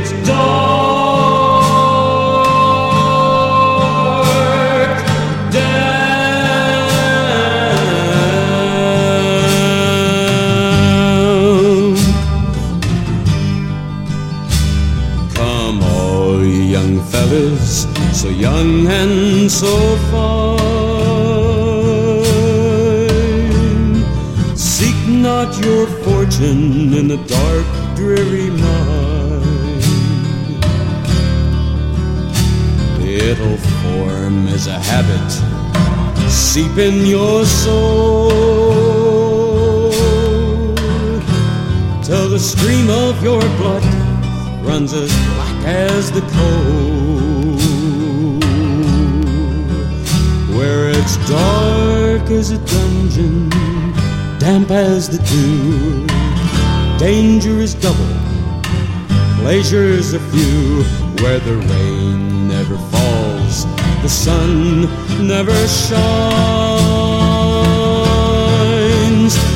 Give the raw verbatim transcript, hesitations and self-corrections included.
it's dark down. Come, all young fellas, so young and so fine, seek not your fortune in the dark, dreary mine. It'll form as a habit, seep in your soul, till the stream of your blood runs as black as the coal. Where it's dark as a dungeon, damp as the dew, danger is double, pleasures are few. Where the rain never falls, the sun never shines,